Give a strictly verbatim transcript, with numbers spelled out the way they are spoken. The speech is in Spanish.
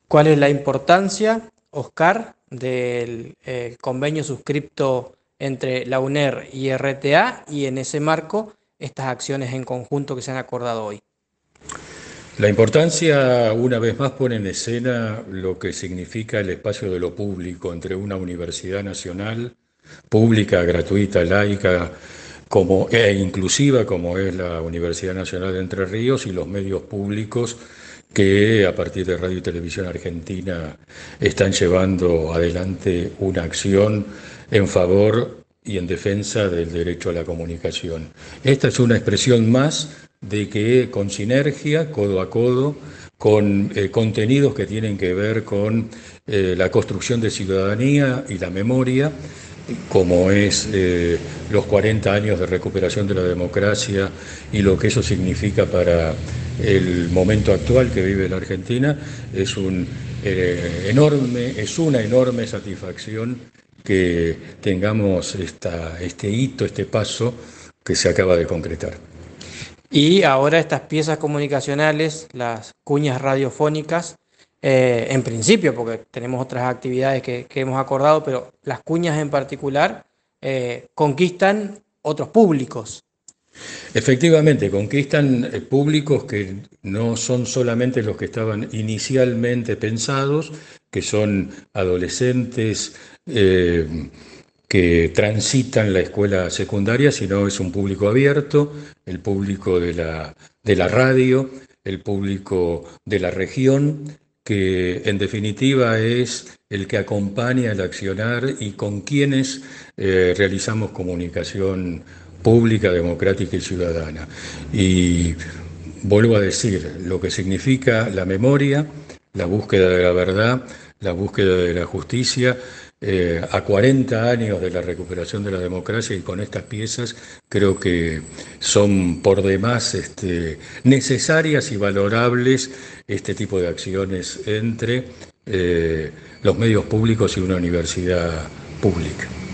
¿Cuál es la importancia, Oscar, del eh, convenio suscripto entre la U N E R y R T A y en ese marco estas acciones en conjunto que se han acordado hoy? La importancia, una vez más, pone en escena lo que significa el espacio de lo público entre una universidad nacional, pública, gratuita, laica, como, e inclusiva, como es la Universidad Nacional de Entre Ríos, y los medios públicos que, a partir de Radio y Televisión Argentina, están llevando adelante una acción en favor y en defensa del derecho a la comunicación. Esta es una expresión más de que con sinergia, codo a codo, con eh, contenidos que tienen que ver con eh, la construcción de ciudadanía y la memoria, como es eh, los cuarenta años de recuperación de la democracia y lo que eso significa para el momento actual que vive la Argentina, es un eh, enorme, es una enorme satisfacción que tengamos esta, este hito, este paso que se acaba de concretar. Y ahora estas piezas comunicacionales, las cuñas radiofónicas, eh, en principio, porque tenemos otras actividades que, que hemos acordado, pero las cuñas en particular eh, conquistan otros públicos. Efectivamente, conquistan eh, públicos que no son solamente los que estaban inicialmente pensados, que son adolescentes eh, que transitan la escuela secundaria, sino es un público abierto, el público de la, de la radio, el público de la región, que en definitiva es el que acompaña el accionar y con quienes eh, realizamos comunicación pública, democrática y ciudadana. Y vuelvo a decir, lo que significa la memoria, la búsqueda de la verdad, la búsqueda de la justicia, eh, a cuarenta años de la recuperación de la democracia, y con estas piezas creo que son por demás este, necesarias y valorables este tipo de acciones entre eh, los medios públicos y una universidad pública.